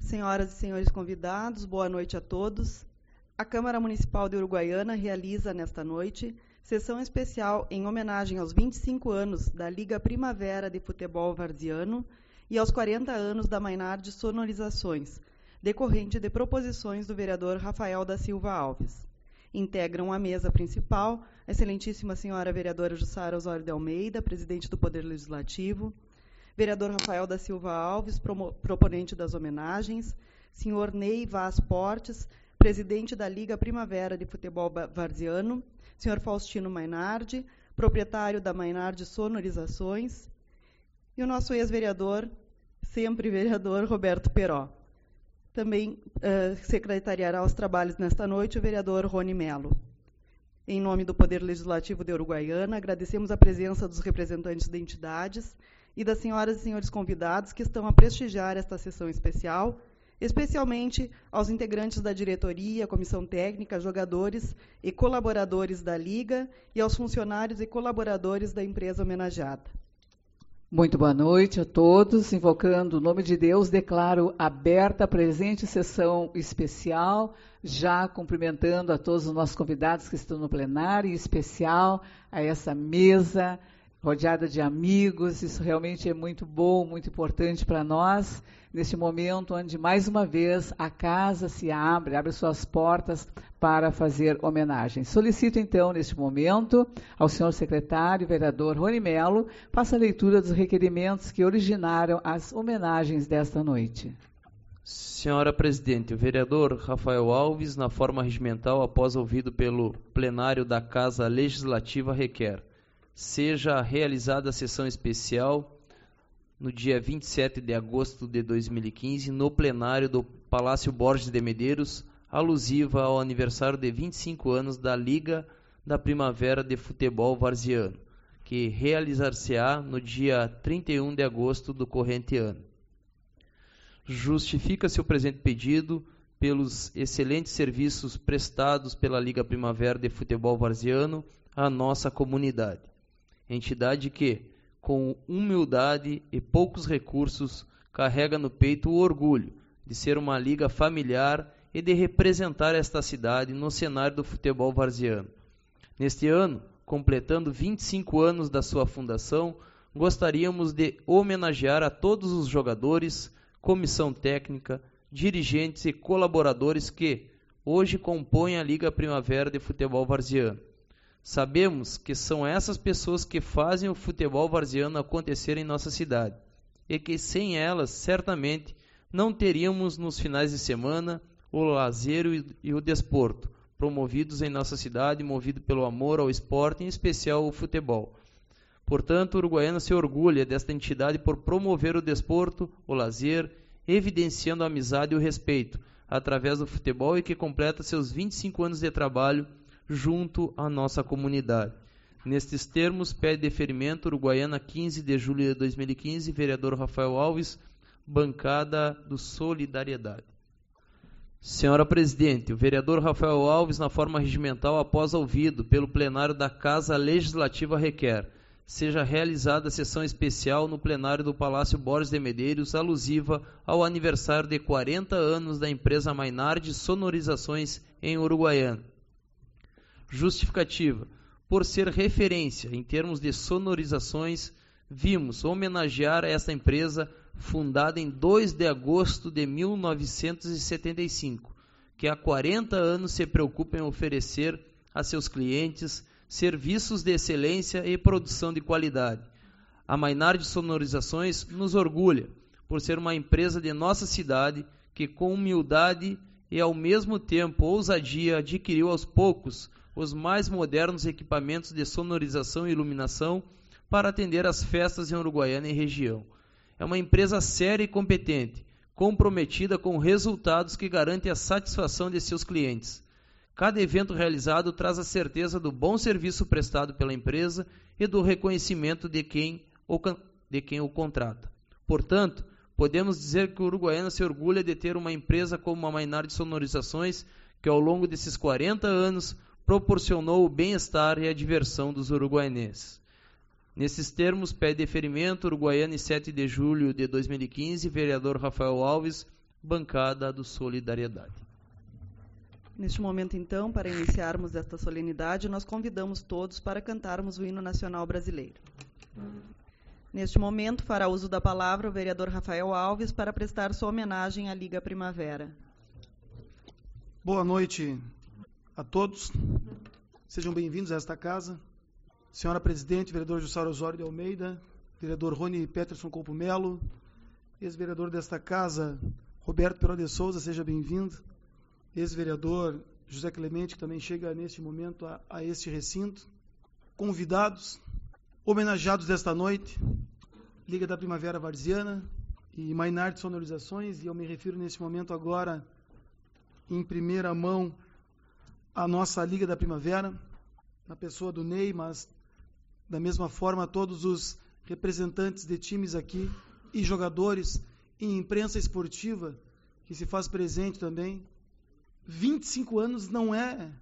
Senhoras e senhores convidados, boa noite a todos. A Câmara Municipal de Uruguaiana realiza, nesta noite, sessão especial em homenagem aos 25 anos da Liga Primavera de Futebol Varziano e aos 40 anos da Maynard Sonorizações, decorrente de proposições do vereador Rafael da Silva Alves. Integram a mesa principal a excelentíssima senhora vereadora Jussara Osório de Almeida, presidente do Poder Legislativo, vereador Rafael da Silva Alves, proponente das homenagens, senhor Ney Vaz Portes, presidente da Liga Primavera de Futebol Varziano, senhor Faustino Maynard, proprietário da Maynard Sonorizações, e o nosso ex-vereador, sempre vereador, Roberto Peró. Também secretariará os trabalhos nesta noite o vereador Rony Melo. Em nome do Poder Legislativo de Uruguaiana, agradecemos a presença dos representantes de entidades e das senhoras e senhores convidados que estão a prestigiar esta sessão especial, especialmente aos integrantes da diretoria, comissão técnica, jogadores e colaboradores da Liga e aos funcionários e colaboradores da empresa homenageada. Muito boa noite a todos. Invocando o nome de Deus, declaro aberta a presente sessão especial, já cumprimentando a todos os nossos convidados que estão no plenário, em especial a essa mesa rodeada de amigos. Isso realmente é muito bom, muito importante para nós, neste momento onde, mais uma vez, a casa se abre suas portas para fazer homenagem. Solicito, então, neste momento, ao senhor secretário, vereador Rony Melo, faça a leitura dos requerimentos que originaram as homenagens desta noite. Senhora Presidente, o vereador Rafael Alves, na forma regimental, após ouvido pelo plenário da Casa Legislativa, requer: seja realizada a sessão especial no dia 27 de agosto de 2015, no plenário do Palácio Borges de Medeiros, alusiva ao aniversário de 25 anos da Liga da Primavera de Futebol Varziano, que realizar-se-á no dia 31 de agosto do corrente ano. Justifica-se o presente pedido pelos excelentes serviços prestados pela Liga Primavera de Futebol Varziano à nossa comunidade. Entidade que, com humildade e poucos recursos, carrega no peito o orgulho de ser uma liga familiar e de representar esta cidade no cenário do futebol varziano. Neste ano, completando 25 anos da sua fundação, gostaríamos de homenagear a todos os jogadores, comissão técnica, dirigentes e colaboradores que hoje compõem a Liga Primavera de Futebol Varziano. Sabemos que são essas pessoas que fazem o futebol varziano acontecer em nossa cidade e que sem elas, certamente, não teríamos nos finais de semana o lazer e o desporto, promovidos em nossa cidade, movido pelo amor ao esporte, em especial o futebol. Portanto, Uruguaiana se orgulha desta entidade por promover o desporto, o lazer, evidenciando a amizade e o respeito, através do futebol, e que completa seus 25 anos de trabalho junto à nossa comunidade. Nestes termos, pede deferimento Uruguaiana, 15 de julho de 2015, vereador Rafael Alves, bancada do Solidariedade. Senhora Presidente, o vereador Rafael Alves, na forma regimental, após ouvido pelo plenário da Casa Legislativa, requer: seja realizada a sessão especial no plenário do Palácio Borges de Medeiros, alusiva ao aniversário de 40 anos da empresa Maynard Sonorizações em Uruguaiana. Justificativa: por ser referência em termos de sonorizações, vimos homenagear esta empresa fundada em 2 de agosto de 1975, que há 40 anos se preocupa em oferecer a seus clientes serviços de excelência e produção de qualidade. A Maynard Sonorizações nos orgulha por ser uma empresa de nossa cidade que, com humildade e ao mesmo tempo ousadia, adquiriu aos poucos os mais modernos equipamentos de sonorização e iluminação para atender às festas em Uruguaiana e região. É uma empresa séria e competente, comprometida com resultados que garantem a satisfação de seus clientes. Cada evento realizado traz a certeza do bom serviço prestado pela empresa e do reconhecimento de quem o contrata. Portanto, podemos dizer que o Uruguaiana se orgulha de ter uma empresa como a Maynard Sonorizações, que ao longo desses 40 anos proporcionou o bem-estar e a diversão dos uruguaianenses. Nesses termos, pede deferimento Uruguaiana, em 7 de julho de 2015, vereador Rafael Alves, bancada do Solidariedade. Neste momento, então, para iniciarmos esta solenidade, nós convidamos todos para cantarmos o hino nacional brasileiro. Neste momento, fará uso da palavra o vereador Rafael Alves para prestar sua homenagem à Liga Primavera. Boa noite a todos. Sejam bem-vindos a esta casa. Senhora Presidente, vereador Jussara Osório de Almeida, vereador Rony Peterson Colpo Melo, ex-vereador desta casa, Roberto Peró de Souza, seja bem-vindo. Ex-vereador José Clemente, que também chega neste momento a este recinto. Convidados, homenageados desta noite, Liga da Primavera Varziana e Mainar de Sonorizações, e eu me refiro neste momento agora, em primeira mão, à nossa Liga da Primavera, na pessoa do Ney, mas da mesma forma todos os representantes de times aqui e jogadores e imprensa esportiva que se faz presente também. 25 anos não é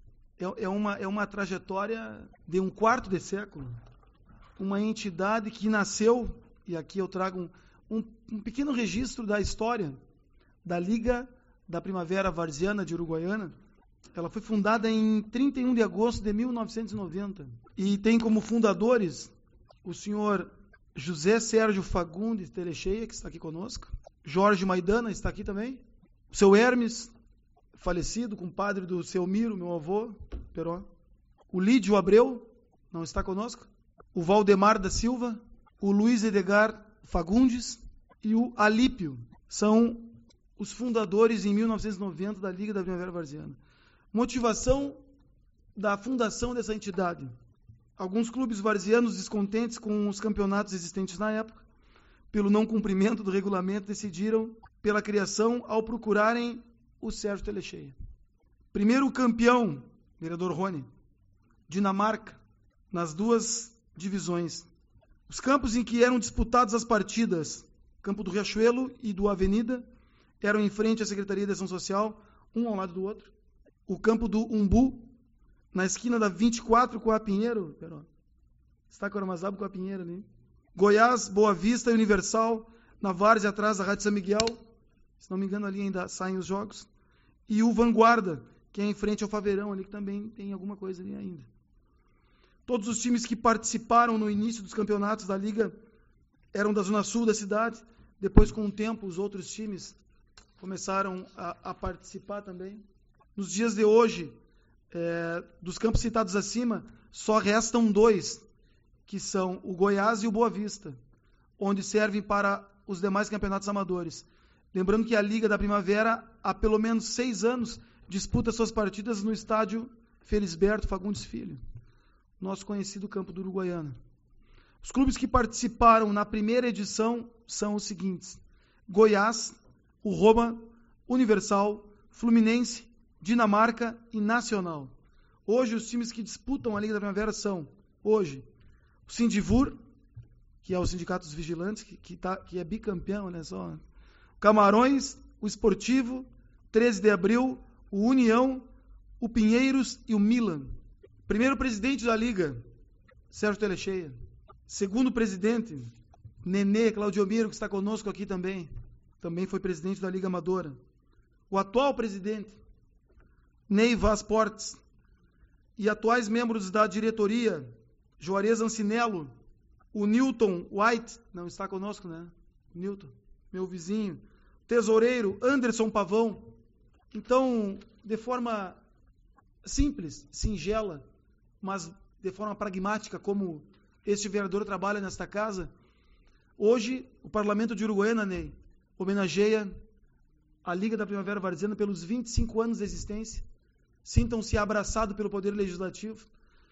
uma trajetória de um quarto de século. Uma entidade que nasceu, e aqui eu trago um pequeno registro da história da Liga da Primavera Varziana de Uruguaiana. Ela foi fundada em 31 de agosto de 1990 e tem como fundadores o senhor José Sérgio Fagundes Telecheia, que está aqui conosco, Jorge Maidana está aqui também, o seu Hermes, falecido, compadre do seu Miro, meu avô, Peró, o Lídio Abreu, não está conosco, o Valdemar da Silva, o Luiz Edgar Fagundes e o Alípio, são os fundadores em 1990 da Liga da Primavera Varziana. Motivação da fundação dessa entidade. Alguns clubes varzianos descontentes com os campeonatos existentes na época, pelo não cumprimento do regulamento, decidiram pela criação ao procurarem o Sérgio Telecheia. Primeiro campeão, vereador Rony, Dinamarca, nas duas divisões. Os campos em que eram disputadas as partidas, campo do Riachuelo e do Avenida, eram em frente à Secretaria de Ação Social, um ao lado do outro. O campo do Umbu, na esquina da 24 com a Pinheiro, está com a Armazabo com a Pinheiro ali. Goiás, Boa Vista e Universal, na várzea atrás da Rádio São Miguel, se não me engano ali ainda saem os jogos. E o Vanguarda, que é em frente ao Faveirão ali, que também tem alguma coisa ali ainda. Todos os times que participaram no início dos campeonatos da Liga eram da zona sul da cidade. Depois, com o tempo, os outros times começaram a participar também. Nos dias de hoje, dos campos citados acima, só restam dois, que são o Goiás e o Boa Vista, onde servem para os demais campeonatos amadores. Lembrando que a Liga da Primavera, há pelo menos 6 anos, disputa suas partidas no estádio Felisberto Fagundes Filho, nosso conhecido campo do Uruguaiana. Os clubes que participaram na primeira edição são os seguintes: Goiás, o Roma, Universal, Fluminense, Dinamarca e Nacional. Hoje, os times que disputam a Liga da Primavera são, hoje, o Sindivur, que é o Sindicato dos Vigilantes, que é bicampeão, olha só. Camarões, o Esportivo, 13 de Abril, o União, o Pinheiros e o Milan. Primeiro presidente da Liga, Sérgio Telecheia. Segundo presidente, Nenê Claudiomiro, que está conosco aqui também foi presidente da Liga Amadora. O atual presidente, Ney Vaz Portes, e atuais membros da diretoria, Juarez Ancinello, o Newton White, não está conosco, né? Newton, meu vizinho, tesoureiro Anderson Pavão. Então, de forma simples, singela, mas de forma pragmática, como este vereador trabalha nesta casa, hoje o Parlamento de Uruguaiana, Ney, homenageia a Liga da Primavera Varziana pelos 25 anos de existência. Sintam-se abraçados pelo Poder Legislativo.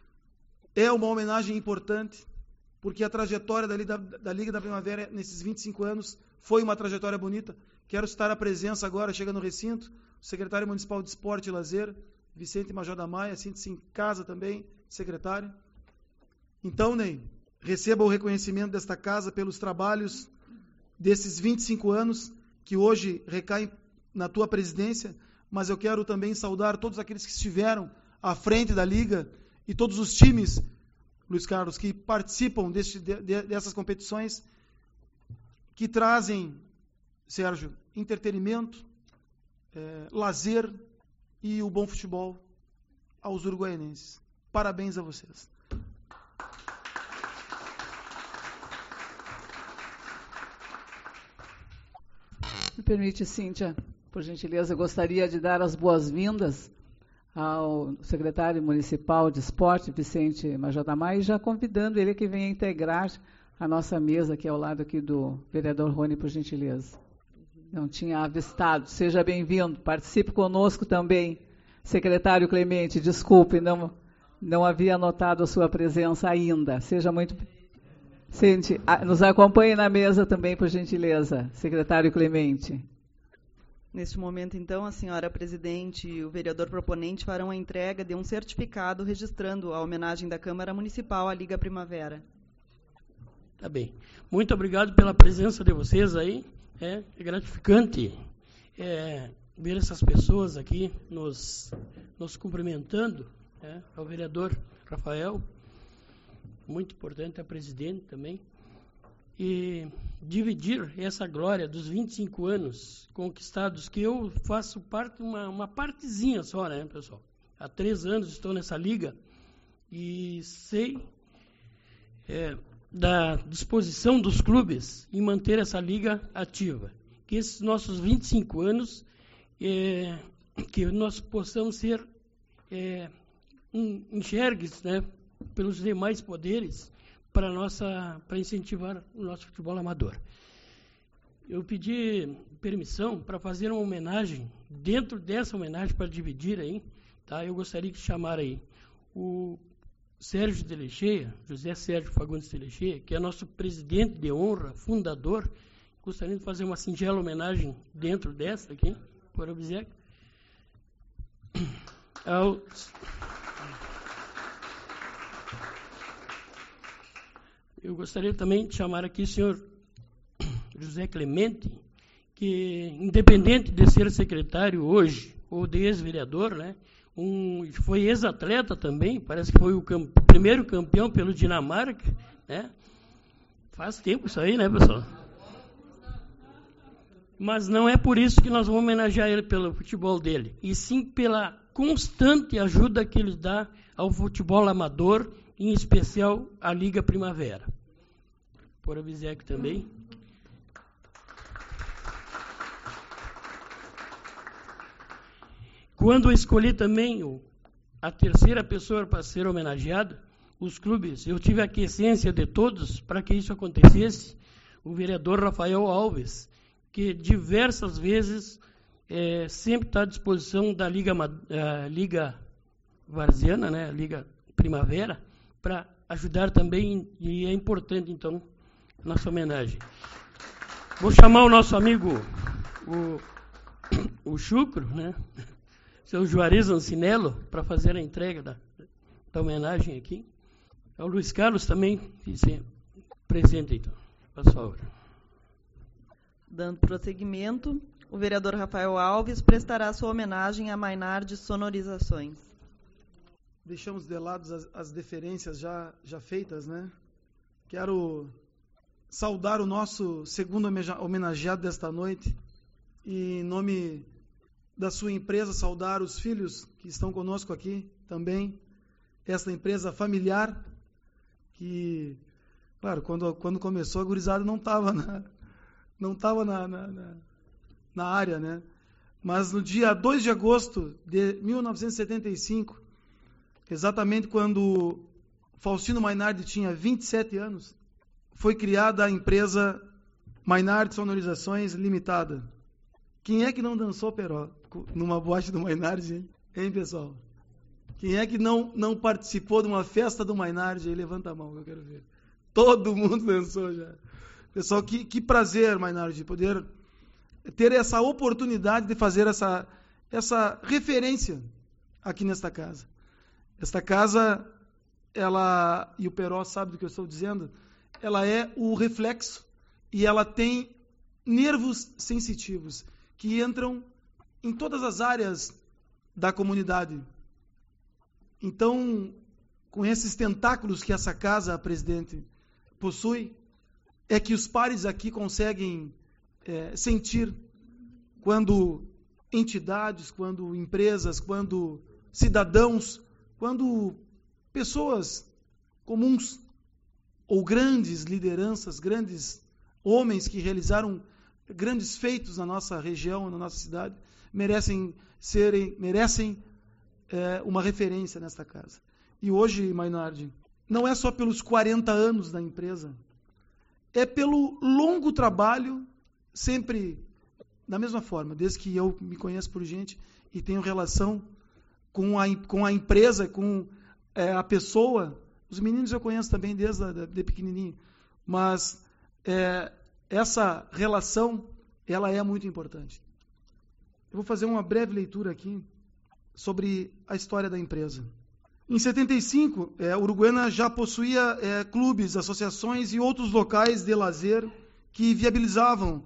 É uma homenagem importante, porque a trajetória da Liga da Primavera nesses 25 anos foi uma trajetória bonita. Quero citar a presença agora, chega no recinto, o secretário municipal de Esporte e Lazer, Vicente Major da Maia, sinta-se em casa também, secretário. Então, Ney, receba o reconhecimento desta casa pelos trabalhos desses 25 anos, que hoje recaem na tua presidência, mas eu quero também saudar todos aqueles que estiveram à frente da Liga e todos os times, Luiz Carlos, que participam dessas competições, que trazem, Sérgio, entretenimento, lazer e o bom futebol aos uruguaianenses. Parabéns a vocês. Me permite, Cíntia, por gentileza, eu gostaria de dar as boas-vindas ao secretário municipal de esporte, Vicente Majadamar, e já convidando ele que venha integrar a nossa mesa aqui ao lado aqui do vereador Rony, por gentileza. Não tinha avistado. Seja bem-vindo. Participe conosco também. Secretário Clemente, desculpe, não havia notado a sua presença ainda. Seja muito... Sente, nos acompanhe na mesa também, por gentileza, secretário Clemente. Neste momento, então, a senhora presidente e o vereador proponente farão a entrega de um certificado registrando a homenagem da Câmara Municipal à Liga Primavera. Tá bem. Muito obrigado pela presença de vocês aí. É gratificante ver essas pessoas aqui nos cumprimentando, ao vereador Rafael, muito importante, a presidente também, e dividir essa glória dos 25 anos conquistados, que eu faço parte, uma partezinha só, né, pessoal? Há 3 anos estou nessa liga e sei da disposição dos clubes em manter essa liga ativa. Que esses nossos 25 anos, que nós possamos ser enxergues, né, pelos demais poderes para incentivar o nosso futebol amador. Eu pedi permissão para fazer uma homenagem, dentro dessa homenagem, para dividir aí, tá? Eu gostaria de chamar aí o Sérgio Telexeia, José Sérgio Fagundes Telexeia, que é nosso presidente de honra, fundador. Gostaria de fazer uma singela homenagem dentro dessa aqui, por obséquio. Eu gostaria também de chamar aqui o senhor José Clemente, que, independente de ser secretário hoje, ou de ex-vereador, né, foi ex-atleta também, parece que foi o primeiro campeão pelo Dinamarca, né? Faz tempo isso aí, né, pessoal? Mas não é por isso que nós vamos homenagear ele pelo futebol dele, e sim pela constante ajuda que ele dá ao futebol amador, em especial à Liga Primavera. Por obséquio também. Quando eu escolhi também a terceira pessoa para ser homenageada, os clubes, eu tive a aquiescência de todos para que isso acontecesse, o vereador Rafael Alves, que diversas vezes sempre está à disposição da Liga Varziana, né, a Liga Primavera, para ajudar também, e é importante, então, nossa homenagem. Vou chamar o nosso amigo, o Chucro, né, seu Juarez Ancinello, para fazer a entrega da homenagem aqui. O Luiz Carlos também, presente, então, por favor. Dando prosseguimento, o vereador Rafael Alves prestará sua homenagem a Maynard Sonorizações. Deixamos de lado as deferências já feitas, né? Quero saudar o nosso segundo homenageado desta noite e, em nome da sua empresa, saudar os filhos que estão conosco aqui também, esta empresa familiar, que, claro, quando começou a gurizada não estava na área, né? Mas no dia 2 de agosto de 1975, exatamente quando Faustino Maynard tinha 27 anos, foi criada a empresa Maynard Sonorizações Limitada. Quem é que não dançou peró numa boate do Maynard, hein, pessoal? Quem é que não participou de uma festa do Maynard? Aí levanta a mão, eu quero ver. Todo mundo dançou já. Pessoal, que prazer, Maynard, poder ter essa oportunidade de fazer essa referência aqui nesta casa. Esta casa, ela, e o Peró sabe do que eu estou dizendo, ela é o reflexo e ela tem nervos sensitivos que entram em todas as áreas da comunidade. Então, com esses tentáculos que essa casa, presidente, possui, é que os pares aqui conseguem sentir quando entidades, quando empresas, quando cidadãos, quando pessoas comuns ou grandes lideranças, grandes homens que realizaram grandes feitos na nossa região, na nossa cidade, merecem uma referência nesta casa. E hoje, Maynard, não é só pelos 40 anos da empresa, é pelo longo trabalho, sempre da mesma forma, desde que eu me conheço por gente e tenho relação com a empresa, com a pessoa. Os meninos eu conheço também desde pequenininho, mas essa relação, ela é muito importante. Eu vou fazer uma breve leitura aqui sobre a história da empresa. Em 75, Uruguaiana já possuía clubes, associações e outros locais de lazer que viabilizavam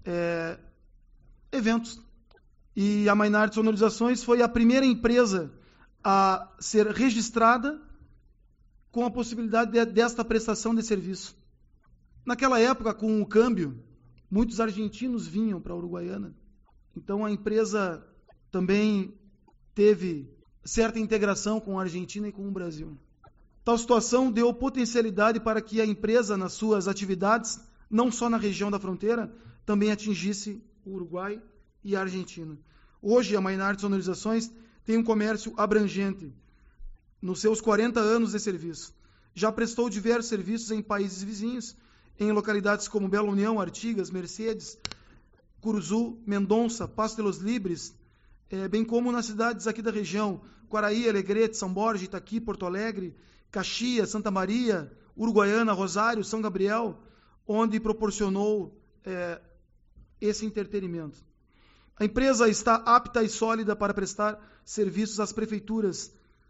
eventos. E a Maynard Sonorizações foi a primeira empresa a ser registrada com a possibilidade desta prestação de serviço. Naquela época, com o câmbio, muitos argentinos vinham para a Uruguaiana. Então, a empresa também teve certa integração com a Argentina e com o Brasil. Tal situação deu potencialidade para que a empresa, nas suas atividades, não só na região da fronteira, também atingisse o Uruguai e a Argentina. Hoje, a Maynard Sonorizações tem um comércio abrangente nos seus 40 anos de serviço. Já prestou diversos serviços em países vizinhos, em localidades como Bela União, Artigas, Mercedes, Curuzu, Mendonça, Pasto de los Libres, bem como nas cidades aqui da região, Quaraí, Alegrete, São Borja, Itaqui, Porto Alegre, Caxias, Santa Maria, Uruguaiana, Rosário, São Gabriel, onde proporcionou esse entretenimento. A empresa está apta e sólida para prestar serviços às prefeituras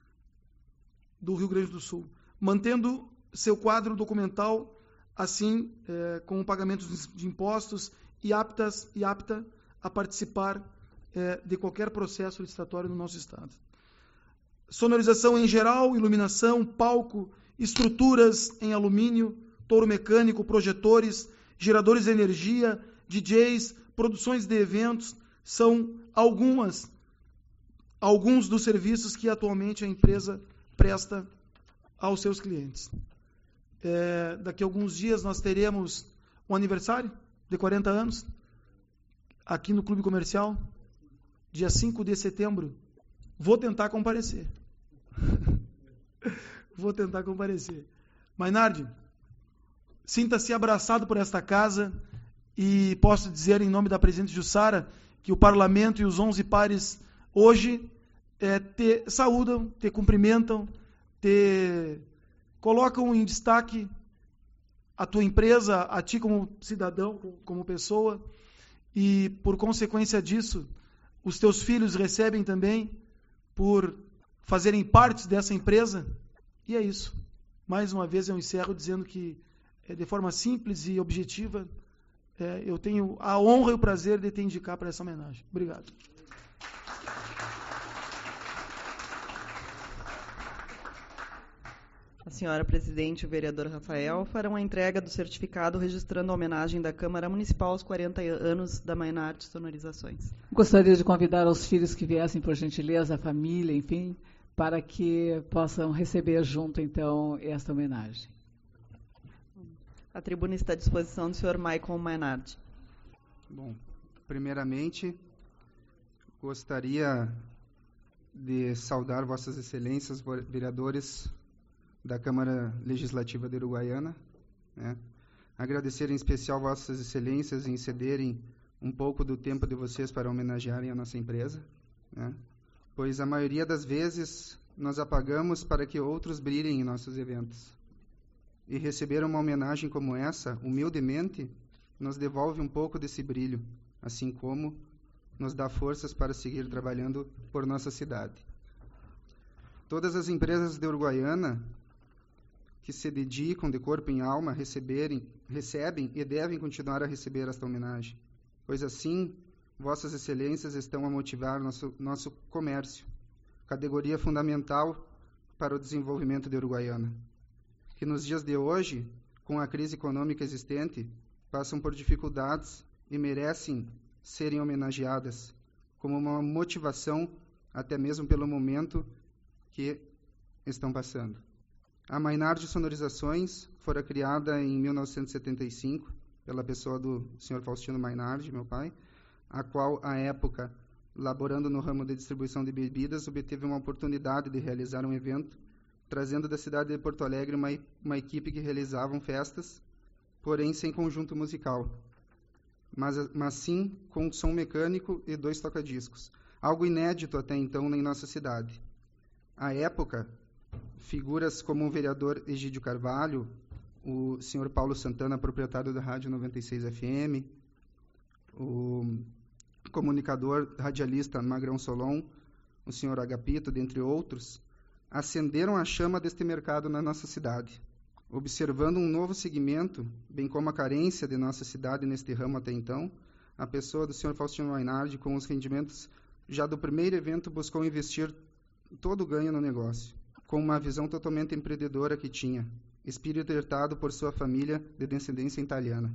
do Rio Grande do Sul, mantendo seu quadro documental, assim, com o pagamento de impostos e apta a participar de qualquer processo licitatório no nosso estado. Sonorização em geral, iluminação, palco, estruturas em alumínio, touro mecânico, projetores, geradores de energia, DJs, produções de eventos, são alguns dos serviços que atualmente a empresa presta aos seus clientes. Daqui a alguns dias nós teremos um aniversário de 40 anos aqui no Clube Comercial, dia 5 de setembro. Vou tentar comparecer. Maynard, sinta-se abraçado por esta casa e posso dizer em nome da presidente Jussara que o Parlamento e os 11 pares hoje te saúdam, te cumprimentam, te colocam em destaque a tua empresa, a ti como cidadão, como pessoa, e por consequência disso, os teus filhos recebem também por fazerem parte dessa empresa, e é isso. Mais uma vez eu encerro dizendo que, de forma simples e objetiva, eu tenho a honra e o prazer de te indicar para essa homenagem. Obrigado. A senhora presidente e o vereador Rafael farão a entrega do certificado registrando a homenagem da Câmara Municipal aos 40 anos da Maynard Sonorizações. Gostaria de convidar os filhos que viessem, por gentileza, a família, enfim, para que possam receber junto, então, esta homenagem. A tribuna está à disposição do senhor Michael Maynard. Bom, primeiramente, gostaria de saudar vossas excelências, vereadores da Câmara Legislativa de Uruguaiana, agradecer em especial vossas excelências em cederem um pouco do tempo de vocês para homenagearem a nossa empresa, pois a maioria das vezes nós apagamos para que outros brilhem em nossos eventos. E receber uma homenagem como essa, humildemente, nos devolve um pouco desse brilho, assim como nos dá forças para seguir trabalhando por nossa cidade. Todas as empresas de Uruguaiana que se dedicam de corpo e alma recebem e devem continuar a receber esta homenagem, pois assim vossas excelências estão a motivar nosso comércio, categoria fundamental para o desenvolvimento de Uruguaiana, que nos dias de hoje, com a crise econômica existente, passam por dificuldades e merecem serem homenageadas, como uma motivação, até mesmo pelo momento que estão passando. A Mainardi Sonorizações fora criada em 1975 pela pessoa do Sr. Faustino Mainardi, meu pai, a qual, à época, laborando no ramo de distribuição de bebidas, obteve uma oportunidade de realizar um evento, trazendo da cidade de Porto Alegre uma equipe que realizavam festas, porém sem conjunto musical, mas sim com som mecânico e 2 toca-discos, algo inédito até então em nossa cidade. À época, figuras como o vereador Egídio Carvalho, o senhor Paulo Santana, proprietário da Rádio 96 FM, o comunicador radialista Magrão Solon, o senhor Agapito, dentre outros, acenderam a chama deste mercado na nossa cidade, observando um novo segmento, bem como a carência de nossa cidade neste ramo até então. A pessoa do senhor Faustino Mainardi, com os rendimentos já do primeiro evento, buscou investir todo o ganho no negócio, com uma visão totalmente empreendedora que tinha, espírito herdado por sua família de descendência italiana.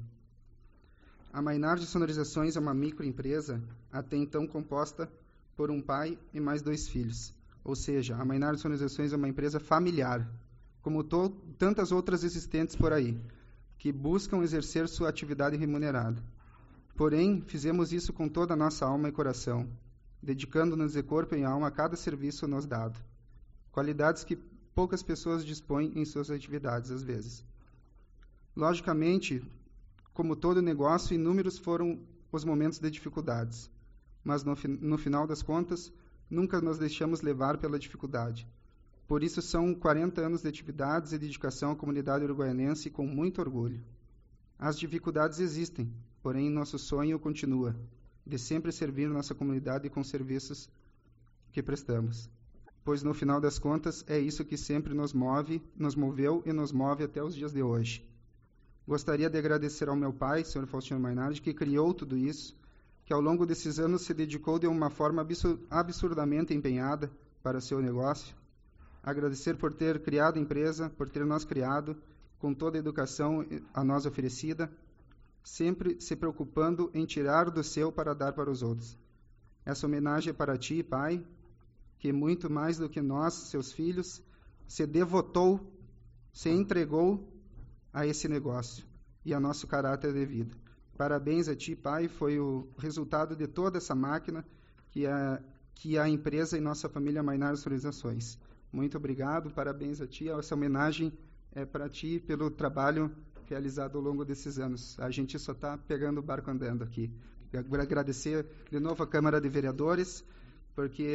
A Mainardi Sonorizações é uma microempresa, até então composta por um pai e mais 2 filhos. Ou seja, a Mainardi Sonorizações é uma empresa familiar, como tantas outras existentes por aí, que buscam exercer sua atividade remunerada. Porém, fizemos isso com toda a nossa alma e coração, dedicando-nos de corpo e alma a cada serviço nos dado. Qualidades que poucas pessoas dispõem em suas atividades, às vezes. Logicamente, como todo negócio, inúmeros foram os momentos de dificuldades, mas no final das contas, nunca nos deixamos levar pela dificuldade. Por isso, são 40 anos de atividades e dedicação à comunidade uruguaianense com muito orgulho. As dificuldades existem, porém nosso sonho continua, de sempre servir nossa comunidade com serviços que prestamos. Pois, no final das contas, é isso que sempre nos moveu e nos move até os dias de hoje. Gostaria de agradecer ao meu pai, Sr. Faustino Mainardi, que criou tudo isso, que ao longo desses anos se dedicou de uma forma absurdamente empenhada para o seu negócio. Agradecer por ter criado a empresa, por ter nos criado, com toda a educação a nós oferecida, sempre se preocupando em tirar do seu para dar para os outros. Essa homenagem é para ti, pai, que muito mais do que nós, seus filhos, se devotou, se entregou a esse negócio e a nosso caráter de vida. Parabéns a ti, pai, foi o resultado de toda essa máquina que a empresa e nossa família Mainardi Sonorizações. Muito obrigado, parabéns a ti, essa homenagem é para ti pelo trabalho realizado ao longo desses anos. A gente só está pegando o barco andando aqui. Quero agradecer de novo à Câmara de Vereadores, porque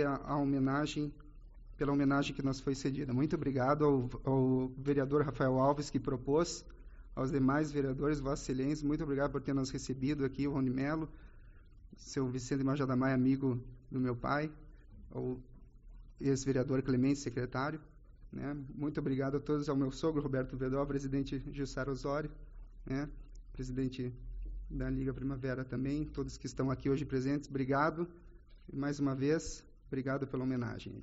pela homenagem que nos foi cedida. Muito obrigado ao vereador Rafael Alves, que propôs, aos demais vereadores, Vossa Excelência, muito obrigado por ter nos recebido aqui, o Rony Melo, seu Vicente Major da Maia, amigo do meu pai, ao ex-vereador Clemente, secretário, né? Muito obrigado a todos, ao meu sogro, Roberto Vedó, presidente Jussara Osório, né? Presidente da Liga Primavera também, todos que estão aqui hoje presentes, obrigado, e mais uma vez, obrigado pela homenagem.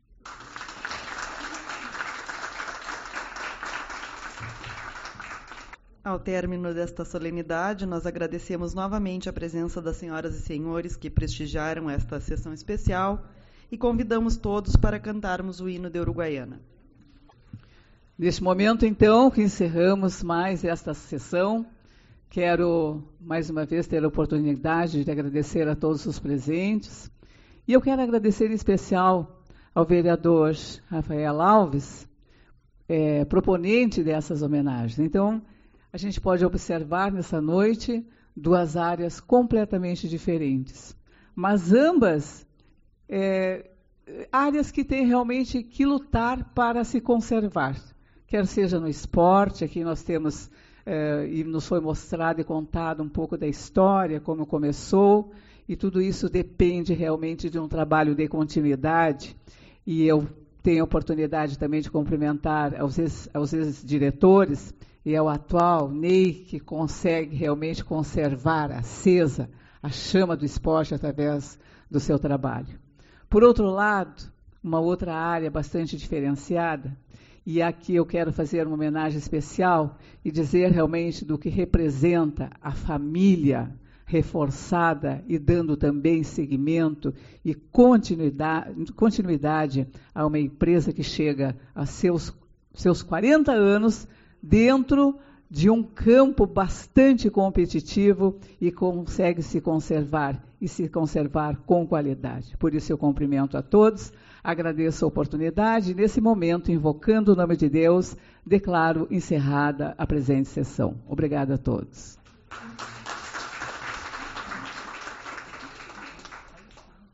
Ao término desta solenidade, nós agradecemos novamente a presença das senhoras e senhores que prestigiaram esta sessão especial e convidamos todos para cantarmos o hino de Uruguaiana. Neste momento, então, que encerramos mais esta sessão, quero mais uma vez ter a oportunidade de agradecer a todos os presentes. E eu quero agradecer em especial ao vereador Rafael Alves, proponente dessas homenagens. Então, a gente pode observar nessa noite 2 áreas completamente diferentes, mas ambas áreas que têm realmente que lutar para se conservar, quer seja no esporte. Aqui nós temos, e nos foi mostrado e contado um pouco da história, como começou, e tudo isso depende realmente de um trabalho de continuidade, e eu tenho a oportunidade também de cumprimentar aos ex-diretores, e é o atual Ney, que consegue realmente conservar acesa a chama do esporte através do seu trabalho. Por outro lado, uma outra área bastante diferenciada, e aqui eu quero fazer uma homenagem especial e dizer realmente do que representa a família reforçada e dando também seguimento e continuidade a uma empresa que chega a seus 40 anos dentro de um campo bastante competitivo e consegue se conservar e se conservar com qualidade. Por isso eu cumprimento a todos, agradeço a oportunidade. Nesse momento, invocando o nome de Deus, declaro encerrada a presente sessão. Obrigada a todos.